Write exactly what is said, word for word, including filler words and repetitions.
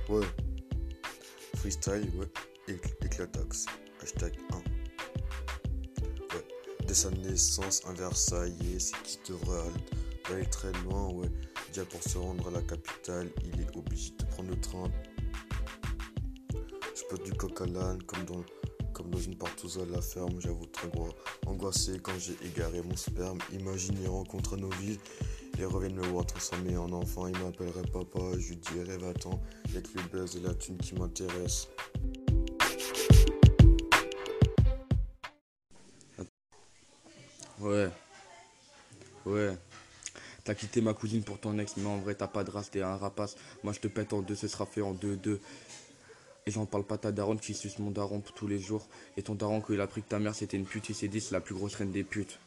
Ouais, freestyle, ouais, éc- éclataxe. Hashtag un. Ouais, dès sa naissance, un Versailles, c'est qui devrait aller aller très loin, ouais. Déjà pour se rendre à la capitale, il est obligé de prendre le train. Je peux du coq à l'âne, comme dans, comme dans une partouze à la ferme, j'avoue très gros. Angoissé quand j'ai égaré mon sperme, imagine il rencontre nos villes. Ils reviennent me voir transformé en enfant, ils m'appelleraient papa, je lui dirais va-t'en, y'a que le buzz et la thune qui m'intéresse. Ouais, ouais. T'as quitté ma cousine pour ton ex, mais en vrai t'as pas de race, t'es un rapace. Moi je te pète en deux, ce sera fait en deux deux. Et j'en parle pas ta daronne qui suce mon daron pour tous les jours. Et ton daron, quand il a appris que ta mère c'était une pute, il s'est dit c'est la plus grosse reine des putes.